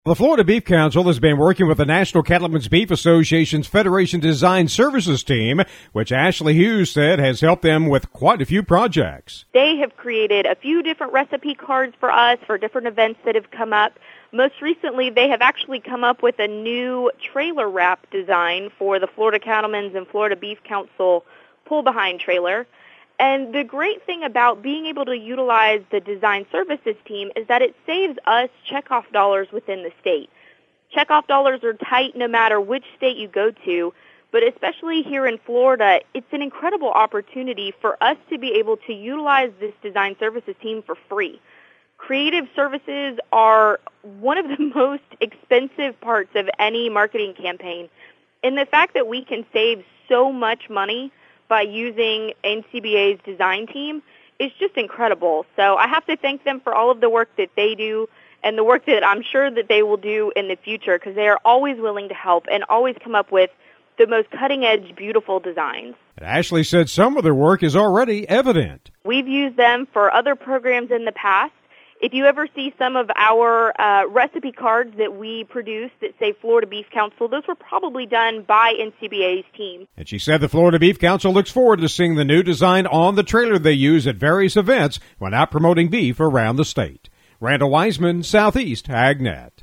The Florida Beef Council has been working with the National Cattlemen's Beef Association's Federation Design Services team, which Ashley Hughes said has helped them with quite a few projects. They have created a few different recipe cards for us for different events that have come up. Most recently, they have actually come up with a new trailer wrap design for the Florida Cattlemen's and Florida Beef Council pull-behind trailer. And the great thing about being able to utilize the design services team is that it saves us checkoff dollars within the state. Checkoff dollars are tight no matter which state you go to, but especially here in Florida, it's an incredible opportunity for us to be able to utilize this design services team for free. Creative services are one of the most expensive parts of any marketing campaign, and the fact that we can save so much money by using NCBA's design team is just incredible. So I have to thank them for all of the work that they do and the work that I'm sure that they will do in the future, because they are always willing to help and always come up with the most cutting-edge, beautiful designs. Ashley said some of their work is already evident. We've used them for other programs in the past. If you ever see some of our recipe cards that we produce that say Florida Beef Council, those were probably done by NCBA's team. And she said the Florida Beef Council looks forward to seeing the new design on the trailer they use at various events when out promoting beef around the state. Randall Wiseman, Southeast AgNet.